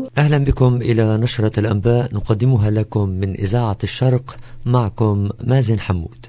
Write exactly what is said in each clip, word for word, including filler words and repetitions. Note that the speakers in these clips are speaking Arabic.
أهلا بكم إلى نشرة الأنباء نقدمها لكم من إذاعة الشرق، معكم مازن حمود.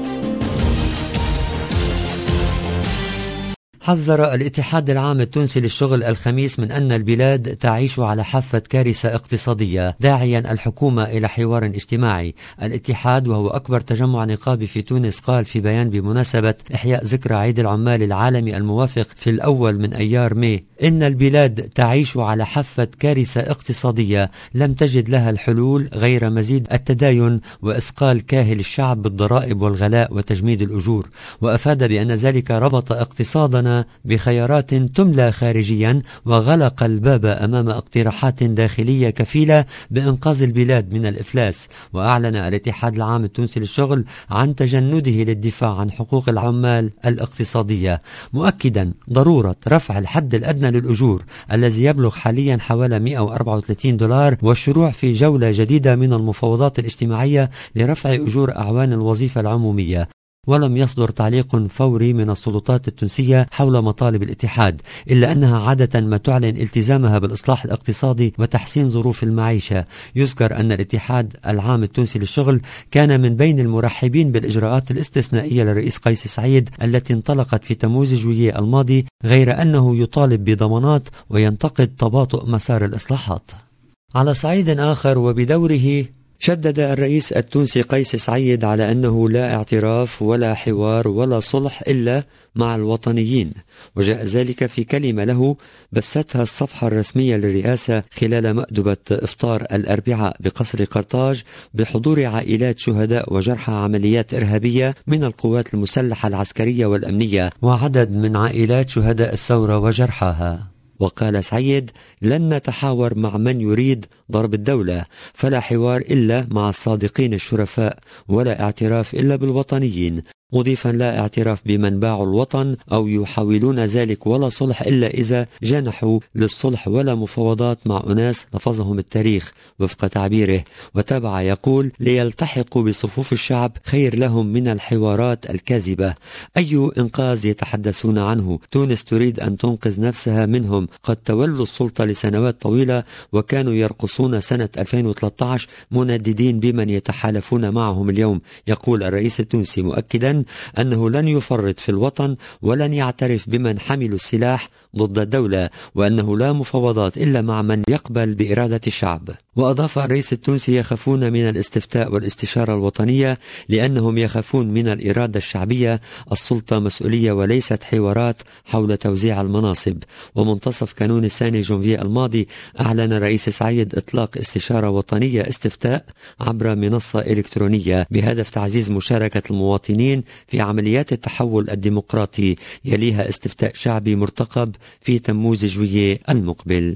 حذر الاتحاد العام التونسي للشغل الخميس من أن البلاد تعيش على حافة كارثة اقتصادية، داعيا الحكومة إلى حوار اجتماعي. الاتحاد وهو أكبر تجمع نقابي في تونس قال في بيان بمناسبة إحياء ذكرى عيد العمال العالمي الموافق في الأول من أيار ماي إن البلاد تعيش على حافة كارثة اقتصادية لم تجد لها الحلول غير مزيد التداين وإثقال كاهل الشعب بالضرائب والغلاء وتجميد الأجور. وأفاد بأن ذلك ربط اقتصادنا بخيارات تملى خارجيا وغلق الباب أمام اقتراحات داخلية كفيلة بإنقاذ البلاد من الإفلاس. وأعلن الاتحاد العام التونسي للشغل عن تجنده للدفاع عن حقوق العمال الاقتصادية، مؤكدا ضرورة رفع الحد الأدنى للأجور الذي يبلغ حاليا حوالي مئة وأربعة وثلاثين دولار، والشروع في جولة جديدة من المفاوضات الاجتماعية لرفع أجور أعوان الوظيفة العمومية. ولم يصدر تعليق فوري من السلطات التونسية حول مطالب الاتحاد، إلا أنها عادة ما تعلن التزامها بالإصلاح الاقتصادي وتحسين ظروف المعيشة. يذكر أن الاتحاد العام التونسي للشغل كان من بين المرحبين بالإجراءات الاستثنائية للرئيس قيس سعيد التي انطلقت في تموز جويلية الماضي، غير أنه يطالب بضمانات وينتقد تباطؤ مسار الإصلاحات. على صعيد آخر وبدوره، شدد الرئيس التونسي قيس سعيد على أنه لا اعتراف ولا حوار ولا صلح إلا مع الوطنيين، وجاء ذلك في كلمة له بثتها الصفحة الرسمية للرئاسة خلال مأدبة إفطار الأربعاء بقصر قرطاج بحضور عائلات شهداء وجرحى عمليات إرهابية من القوات المسلحة العسكرية والأمنية وعدد من عائلات شهداء الثورة وجرحاها. وقال سعيد: لن نتحاور مع من يريد ضرب الدولة، فلا حوار إلا مع الصادقين الشرفاء، ولا اعتراف إلا بالوطنيين، مضيفا لا اعتراف بمن باعوا الوطن أو يحاولون ذلك، ولا صلح إلا إذا جنحوا للصلح، ولا مفاوضات مع أناس لفظهم التاريخ وفق تعبيره. وتابع يقول: ليلتحقوا بصفوف الشعب خير لهم من الحوارات الكاذبة. أي إنقاذ يتحدثون عنه؟ تونس تريد أن تنقذ نفسها منهم، قد تولوا السلطة لسنوات طويلة وكانوا يرقصون سنة ألفين وثلاثة عشر منددين بمن يتحالفون معهم اليوم. يقول الرئيس التونسي مؤكدا أنه لن يفرط في الوطن ولن يعترف بمن حملوا السلاح ضد الدولة، وأنه لا مفاوضات إلا مع من يقبل بإرادة الشعب. وأضاف الرئيس التونسي: يخافون من الاستفتاء والاستشارة الوطنية لأنهم يخافون من الإرادة الشعبية. السلطة مسؤولية وليست حوارات حول توزيع المناصب. ومنتصف كانون الثاني جونفي الماضي أعلن الرئيس سعيد إطلاق استشارة وطنية استفتاء عبر منصة إلكترونية بهدف تعزيز مشاركة المواطنين في عمليات التحول الديمقراطي، يليها استفتاء شعبي مرتقب في تموز جويلية المقبل.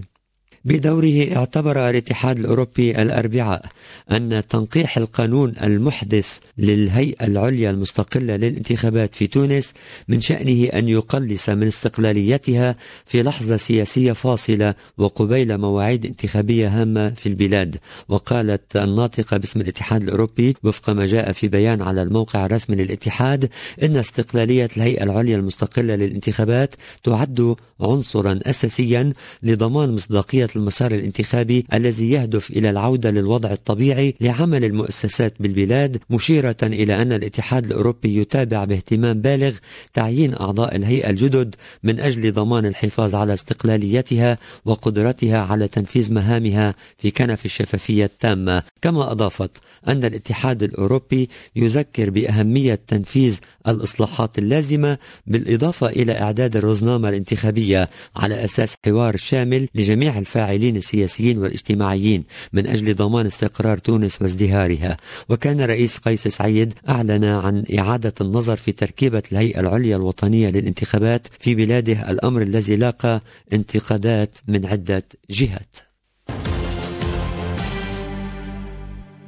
بدوره اعتبر الاتحاد الأوروبي الأربعاء أن تنقيح القانون المحدث للهيئة العليا المستقلة للانتخابات في تونس من شأنه أن يقلص من استقلاليتها في لحظة سياسية فاصلة وقبيل مواعيد انتخابية هامة في البلاد. وقالت الناطقة باسم الاتحاد الأوروبي وفق ما جاء في بيان على الموقع الرسمي للاتحاد إن استقلالية الهيئة العليا المستقلة للانتخابات تعد عنصرا أساسيا لضمان مصداقية المسار الانتخابي الذي يهدف إلى العودة للوضع الطبيعي لعمل المؤسسات بالبلاد، مشيرة إلى أن الاتحاد الأوروبي يتابع باهتمام بالغ تعيين أعضاء الهيئة الجدد من أجل ضمان الحفاظ على استقلاليتها وقدرتها على تنفيذ مهامها في كنف الشفافية التامة. كما أضافت أن الاتحاد الأوروبي يذكر بأهمية تنفيذ الإصلاحات اللازمة بالإضافة إلى إعداد الرزنامة الانتخابية على أساس حوار شامل لجميع الفاعلين السياسيين والاجتماعيين من أجل ضمان استقرار تونس وازدهارها. وكان الرئيس قيس سعيد أعلن عن إعادة النظر في تركيبة الهيئة العليا الوطنية للانتخابات في بلاده، الأمر الذي لاقى انتقادات من عدة جهات.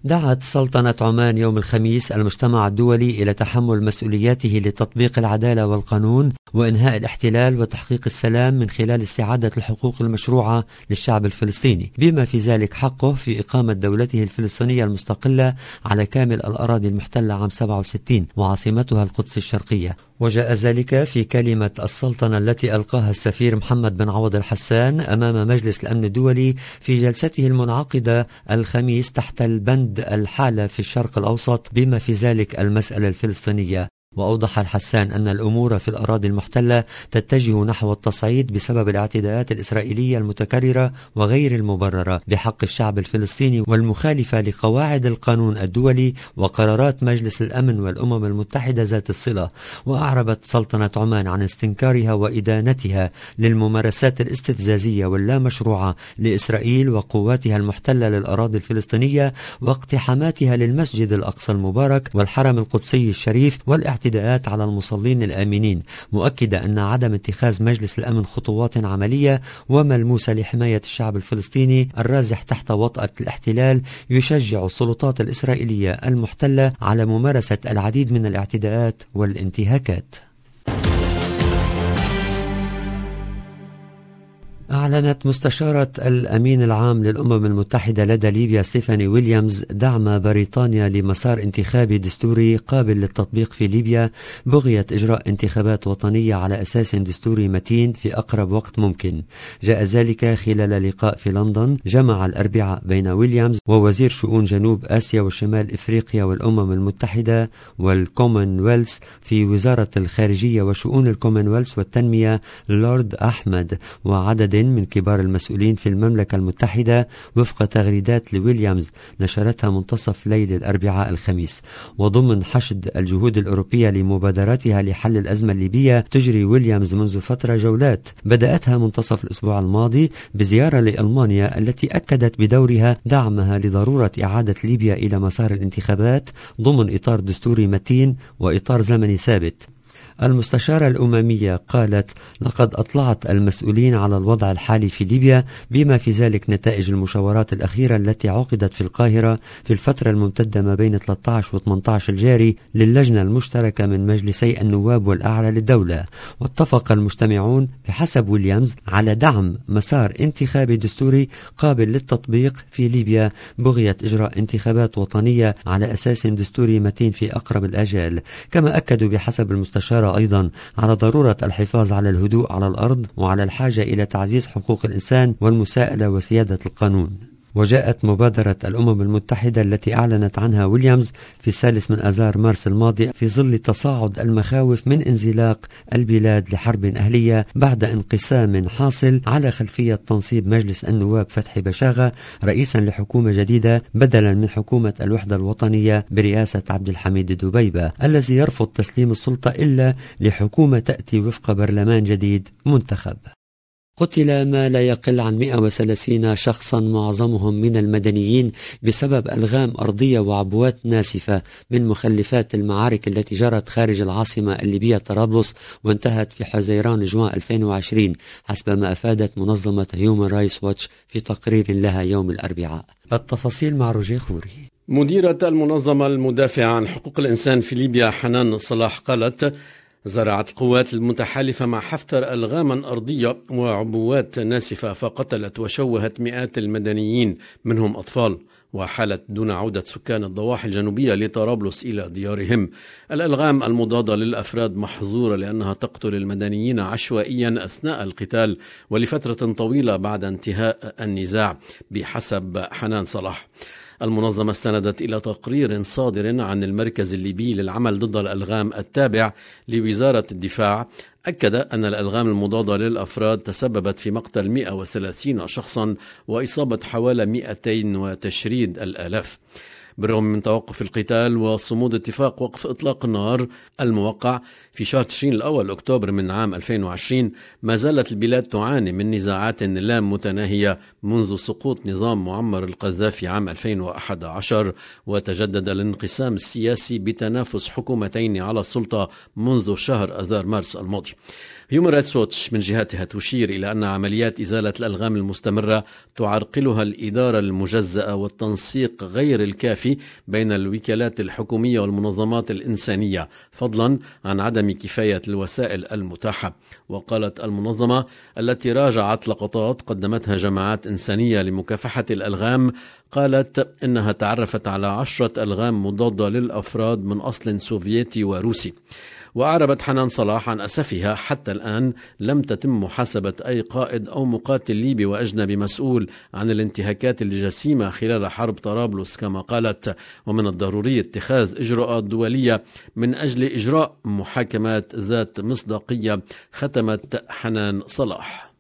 دعت سلطنة عمان يوم الخميس المجتمع الدولي إلى تحمل مسؤولياته لتطبيق العدالة والقانون وإنهاء الاحتلال وتحقيق السلام من خلال استعادة الحقوق المشروعة للشعب الفلسطيني، بما في ذلك حقه في إقامة دولته الفلسطينية المستقلة على كامل الأراضي المحتلة عام سبعة وستين وعاصمتها القدس الشرقية. وجاء ذلك في كلمة السلطنة التي ألقاها السفير محمد بن عوض الحسان أمام مجلس الأمن الدولي في جلسته المنعقدة الخميس تحت البند الحالة في الشرق الأوسط بما في ذلك المسألة الفلسطينية. وأوضح الحسان أن الأمور في الأراضي المحتلة تتجه نحو التصعيد بسبب الاعتداءات الإسرائيلية المتكررة وغير المبررة بحق الشعب الفلسطيني والمخالفة لقواعد القانون الدولي وقرارات مجلس الأمن والأمم المتحدة ذات الصلة. وأعربت سلطنة عمان عن استنكارها وإدانتها للممارسات الاستفزازية واللامشروعة لإسرائيل وقواتها المحتلة للأراضي الفلسطينية واقتحاماتها للمسجد الأقصى المبارك والحرم القدسي الشريف والاعتداءات اعتداءات على المصلين الآمنين، مؤكدة أن عدم اتخاذ مجلس الأمن خطوات عملية وملموسة لحماية الشعب الفلسطيني الرازح تحت وطأة الاحتلال يشجع السلطات الإسرائيلية المحتلة على ممارسة العديد من الاعتداءات والانتهاكات. أعلنت مستشارة الأمين العام للأمم المتحدة لدى ليبيا ستيفاني ويليامز دعم بريطانيا لمسار انتخابي دستوري قابل للتطبيق في ليبيا بغية إجراء انتخابات وطنية على أساس دستوري متين في أقرب وقت ممكن. جاء ذلك خلال لقاء في لندن جمع الأربعاء بين ويليامز ووزير شؤون جنوب آسيا وشمال إفريقيا والأمم المتحدة والكومنولث في وزارة الخارجية وشؤون الكومنولث والتنمية لورد أحمد وعدد من كبار المسؤولين في المملكة المتحدة وفق تغريدات لويليامز نشرتها منتصف ليل الأربعاء الخميس. وضمن حشد الجهود الأوروبية لمبادراتها لحل الأزمة الليبية تجري ويليامز منذ فترة جولات بدأتها منتصف الأسبوع الماضي بزيارة لألمانيا التي أكدت بدورها دعمها لضرورة إعادة ليبيا إلى مسار الانتخابات ضمن إطار دستوري متين وإطار زمني ثابت. المستشارة الأممية قالت: لقد أطلعت المسؤولين على الوضع الحالي في ليبيا بما في ذلك نتائج المشاورات الأخيرة التي عقدت في القاهرة في الفترة الممتدة ما بين ثلاثة عشر و ثمانية عشر الجاري للجنة المشتركة من مجلسي النواب والأعلى للدولة. واتفق المجتمعون بحسب ويليامز على دعم مسار انتخابي دستوري قابل للتطبيق في ليبيا بغية إجراء انتخابات وطنية على أساس دستوري متين في أقرب الآجال. كما أكدوا بحسب المستشارة أيضا على ضرورة الحفاظ على الهدوء على الأرض وعلى الحاجة إلى تعزيز حقوق الإنسان والمساءلة وسيادة القانون. وجاءت مبادرة الأمم المتحدة التي أعلنت عنها ويليامز في الثالث من آذار مارس الماضي في ظل تصاعد المخاوف من انزلاق البلاد لحرب أهلية بعد انقسام حاصل على خلفية تنصيب مجلس النواب فتحي بشاغة رئيسا لحكومة جديدة بدلا من حكومة الوحدة الوطنية برئاسة عبد الحميد دبيبة الذي يرفض تسليم السلطة إلا لحكومة تأتي وفق برلمان جديد منتخب. قتل ما لا يقل عن مئة وثلاثين شخصا معظمهم من المدنيين بسبب ألغام أرضية وعبوات ناسفة من مخلفات المعارك التي جرت خارج العاصمة الليبية طرابلس وانتهت في حزيران جوان ألفين وعشرين حسب ما أفادت منظمة هيومن رايتس واتش في تقرير لها يوم الأربعاء. التفاصيل مع روجيه خوري. مديرة المنظمة المدافعة عن حقوق الإنسان في ليبيا حنان صلاح قالت: زرعت القوات المتحالفة مع حفتر ألغاما أرضية وعبوات ناسفة فقتلت وشوهت مئات المدنيين منهم أطفال وحالت دون عودة سكان الضواحي الجنوبية لطرابلس إلى ديارهم. الألغام المضادة للأفراد محظورة لأنها تقتل المدنيين عشوائيا أثناء القتال ولفترة طويلة بعد انتهاء النزاع بحسب حنان صلاح. المنظمة استندت إلى تقرير صادر عن المركز الليبي للعمل ضد الألغام التابع لوزارة الدفاع أكد أن الألغام المضادة للأفراد تسببت في مقتل مئة وثلاثين شخصا وإصابة حوالي مئتين وتشريد الآلاف. بالرغم من توقف القتال وصمود اتفاق وقف إطلاق النار الموقع في شهر تشرين الأول أكتوبر من عام ألفين وعشرين، ما زالت البلاد تعاني من نزاعات لا متناهية منذ سقوط نظام معمر القذافي عام ألفين وأحد عشر، وتجدد الانقسام السياسي بتنافس حكومتين على السلطة منذ شهر آذار مارس الماضي. هيومن رايتس ووتش من جهتها تشير إلى أن عمليات إزالة الألغام المستمرة تعرقلها الإدارة المجزأة والتنسيق غير الكافي بين الوكالات الحكومية والمنظمات الإنسانية، فضلا عن عدم كفاية الوسائل المتاحة. وقالت المنظمة التي راجعت لقطات قدمتها جماعات إنسانية لمكافحة الألغام، قالت إنها تعرفت على عشرة ألغام مضادة للأفراد من أصل سوفيتي وروسي. وأعربت حنان صلاح عن أسفها حتى الآن لم تتم محاسبة أي قائد أو مقاتل ليبي وأجنبي مسؤول عن الانتهاكات الجسيمة خلال حرب طرابلس كما قالت، ومن الضروري اتخاذ إجراءات دولية من أجل إجراء محاكمات ذات مصداقية، ختمت حنان صلاح.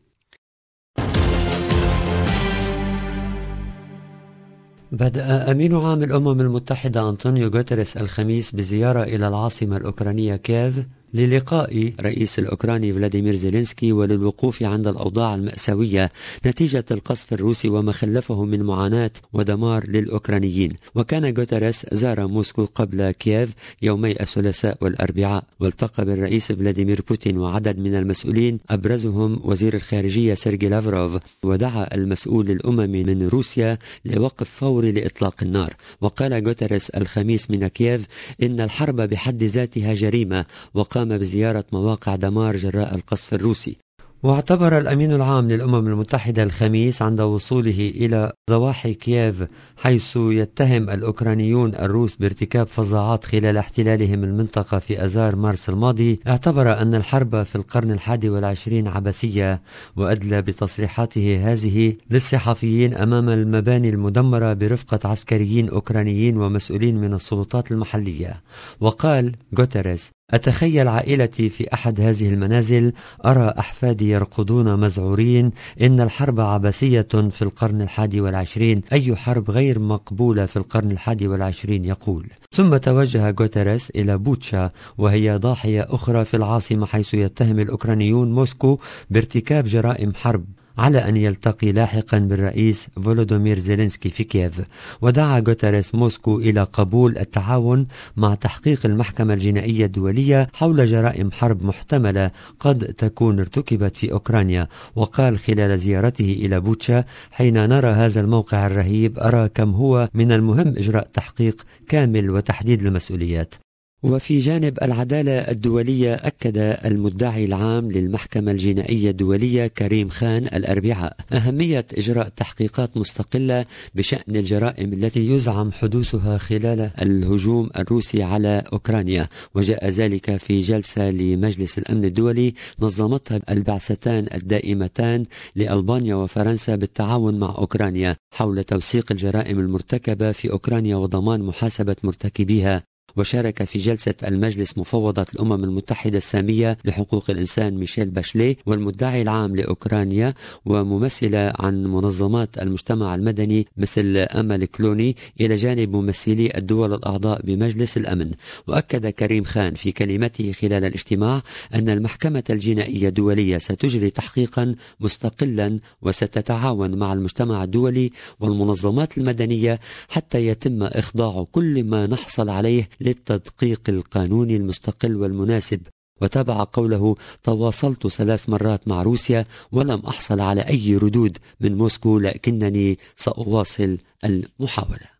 بدأ أمين عام الأمم المتحدة أنطونيو غوتيريس الخميس بزيارة إلى العاصمة الأوكرانية كييف للقاء رئيس الأوكراني فلاديمير زيلينسكي وللوقوف عند الأوضاع المأساوية نتيجة القصف الروسي وما خلفه من معاناة ودمار للأوكرانيين. وكان غوتيريس زار موسكو قبل كييف يومي الثلاثاء والأربعاء، والتقى بالرئيس فلاديمير بوتين وعدد من المسؤولين أبرزهم وزير الخارجية سيرجي لافروف، ودعا المسؤول الأممي من روسيا لوقف فوري لإطلاق النار. وقال غوتيريس الخميس من كييف إن الحرب بحد ذاتها جريمة، وقام بزيارة مواقع دمار جراء القصف الروسي. واعتبر الأمين العام للأمم المتحدة الخميس عند وصوله إلى ضواحي كييف حيث يتهم الأوكرانيون الروس بارتكاب فظاعات خلال احتلالهم المنطقة في أذار مارس الماضي، اعتبر أن الحرب في القرن الحادي والعشرين عبثية، وأدلى بتصريحاته هذه للصحفيين أمام المباني المدمرة برفقة عسكريين أوكرانيين ومسؤولين من السلطات المحلية. وقال غوتيريس: أتخيل عائلتي في أحد هذه المنازل، أرى أحفادي يرقدون مذعورين، إن الحرب عبثية في القرن الحادي والعشرين، أي حرب غير مقبولة في القرن الحادي والعشرين، يقول. ثم توجه غوتيريس إلى بوتشا وهي ضاحية أخرى في العاصمة حيث يتهم الأوكرانيون موسكو بارتكاب جرائم حرب، على أن يلتقي لاحقا بالرئيس فولودومير زيلينسكي في كييف. ودعا غوتيريس موسكو إلى قبول التعاون مع تحقيق المحكمة الجنائية الدولية حول جرائم حرب محتملة قد تكون ارتكبت في أوكرانيا. وقال خلال زيارته إلى بوتشا: حين نرى هذا الموقع الرهيب أرى كم هو من المهم إجراء تحقيق كامل وتحديد المسؤوليات. وفي جانب العدالة الدولية، أكد المدعي العام للمحكمة الجنائية الدولية كريم خان الأربعاء أهمية إجراء تحقيقات مستقلة بشأن الجرائم التي يزعم حدوثها خلال الهجوم الروسي على أوكرانيا. وجاء ذلك في جلسة لمجلس الأمن الدولي نظمتها البعثتان الدائمتان لألبانيا وفرنسا بالتعاون مع أوكرانيا حول توثيق الجرائم المرتكبة في أوكرانيا وضمان محاسبة مرتكبيها. وشارك في جلسة المجلس مفوضة الأمم المتحدة السامية لحقوق الإنسان ميشيل باشلي والمدعي العام لأوكرانيا وممثلة عن منظمات المجتمع المدني مثل أمل كلوني، إلى جانب ممثلي الدول الأعضاء بمجلس الأمن. وأكد كريم خان في كلمته خلال الاجتماع أن المحكمة الجنائية الدولية ستجري تحقيقا مستقلا وستتعاون مع المجتمع الدولي والمنظمات المدنية حتى يتم إخضاع كل ما نحصل عليه للتدقيق القانوني المستقل والمناسب. وتابع قوله: تواصلت ثلاث مرات مع روسيا ولم أحصل على أي ردود من موسكو، لكنني سأواصل المحاولة.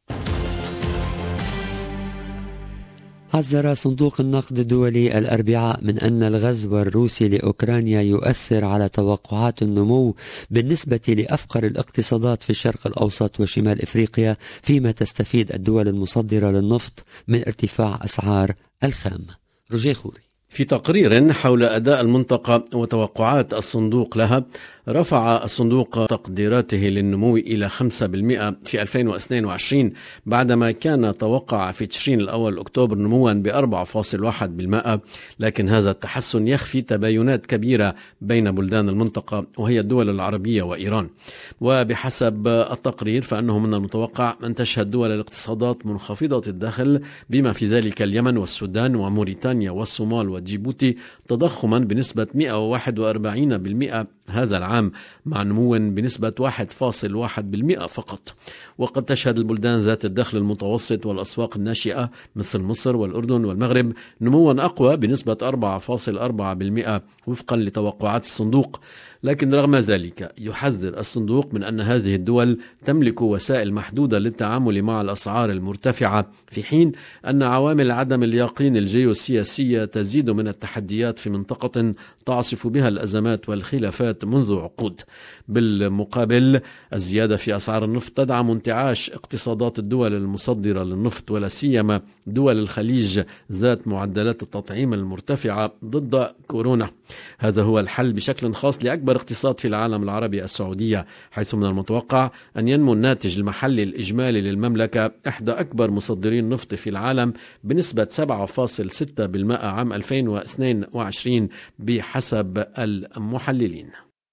حذر صندوق النقد الدولي الأربعاء من أن الغزو الروسي لأوكرانيا يؤثر على توقعات النمو بالنسبة لأفقر الاقتصادات في الشرق الأوسط وشمال إفريقيا، فيما تستفيد الدول المصدرة للنفط من ارتفاع أسعار الخام. روجيه خوري. في تقرير حول أداء المنطقة وتوقعات الصندوق لها، رفع الصندوق تقديراته للنمو إلى خمسة بالمئة في ألفين واثنين وعشرين بعدما كان توقع في تشرين الأول أكتوبر نموا ب أربعة فاصلة واحد بالمئة. لكن هذا التحسن يخفي تباينات كبيرة بين بلدان المنطقة وهي الدول العربية وإيران. وبحسب التقرير فإنه من المتوقع أن تشهد دول الاقتصادات منخفضة الدخل بما في ذلك اليمن والسودان وموريتانيا والصومال وجيبوتي تضخما بنسبة مئة وواحد وأربعين بالمئة هذا العام مع نمو بنسبة واحد فاصل واحد بالمئة فقط. وقد تشهد البلدان ذات الدخل المتوسط والأسواق الناشئة مثل مصر والأردن والمغرب نموا أقوى بنسبة أربعة فاصل أربعة بالمئة وفقا لتوقعات الصندوق. لكن رغم ذلك يحذر الصندوق من أن هذه الدول تملك وسائل محدودة للتعامل مع الأسعار المرتفعة، في حين أن عوامل عدم اليقين الجيوسياسية تزيد من التحديات في منطقة تعصف بها الأزمات والخلافات منذ عقود. بالمقابل الزيادة في أسعار النفط تدعم انتعاش اقتصادات الدول المصدرة للنفط ولا سيما دول الخليج ذات معدلات التطعيم المرتفعة ضد كورونا. هذا هو الحل بشكل خاص لأكبر اقتصاد في العالم العربي السعودية، حيث من المتوقع أن ينمو الناتج المحلي الإجمالي للمملكة إحدى أكبر مصدرين نفط في العالم بنسبة سبعة فاصل ستة بالمئة عام ألفين واثنين وعشرين بحسب المحللين.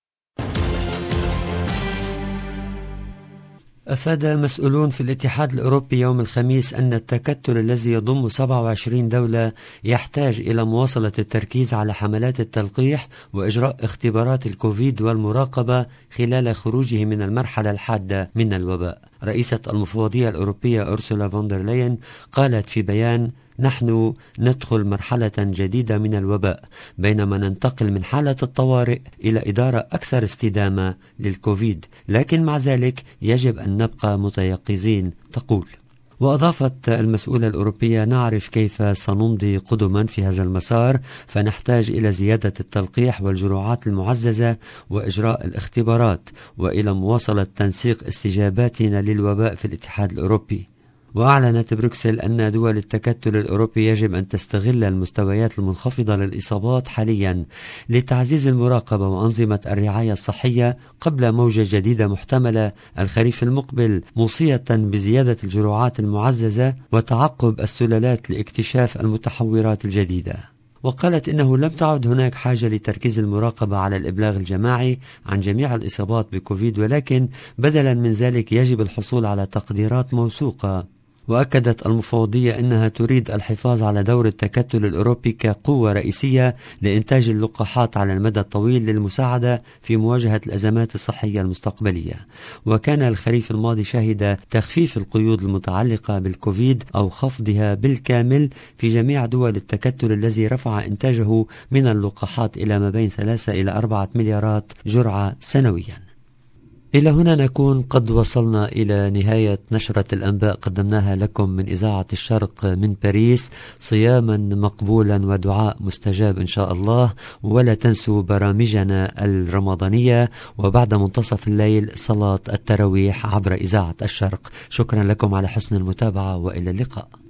أفاد مسؤولون في الاتحاد الأوروبي يوم الخميس أن التكتل الذي يضم سبعة وعشرين دولة يحتاج إلى مواصلة التركيز على حملات التلقيح وإجراء اختبارات الكوفيد والمراقبة خلال خروجه من المرحلة الحادة من الوباء. رئيسة المفوضية الأوروبية أورسولا فون دير لاين قالت في بيان: نحن ندخل مرحلة جديدة من الوباء بينما ننتقل من حالة الطوارئ إلى إدارة أكثر استدامة للكوفيد، لكن مع ذلك يجب أن نبقى متيقظين تقول. وأضافت المسؤولة الأوروبية: نعرف كيف سنمضي قدما في هذا المسار، فنحتاج إلى زيادة التلقيح والجرعات المعززة وإجراء الاختبارات وإلى مواصلة تنسيق استجاباتنا للوباء في الاتحاد الأوروبي. وأعلنت بروكسل أن دول التكتل الأوروبي يجب أن تستغل المستويات المنخفضة للإصابات حاليا لتعزيز المراقبة وأنظمة الرعاية الصحية قبل موجة جديدة محتملة الخريف المقبل، موصية بزيادة الجرعات المعززة وتعقب السلالات لاكتشاف المتحورات الجديدة. وقالت إنه لم تعد هناك حاجة لتركيز المراقبة على الإبلاغ الجماعي عن جميع الإصابات بكوفيد، ولكن بدلا من ذلك يجب الحصول على تقديرات موثوقة. وأكدت المفوضية أنها تريد الحفاظ على دور التكتل الأوروبي كقوة رئيسية لإنتاج اللقاحات على المدى الطويل للمساعدة في مواجهة الأزمات الصحية المستقبلية. وكان الخريف الماضي شهد تخفيف القيود المتعلقة بالكوفيد أو خفضها بالكامل في جميع دول التكتل الذي رفع إنتاجه من اللقاحات إلى ما بين ثلاثة إلى أربعة مليارات جرعة سنويا. إلى هنا نكون قد وصلنا إلى نهاية نشرة الأنباء قدمناها لكم من إذاعة الشرق من باريس. صياما مقبولا ودعاء مستجاب إن شاء الله، ولا تنسوا برامجنا الرمضانية، وبعد منتصف الليل صلاة التراويح عبر إذاعة الشرق. شكرا لكم على حسن المتابعة وإلى اللقاء.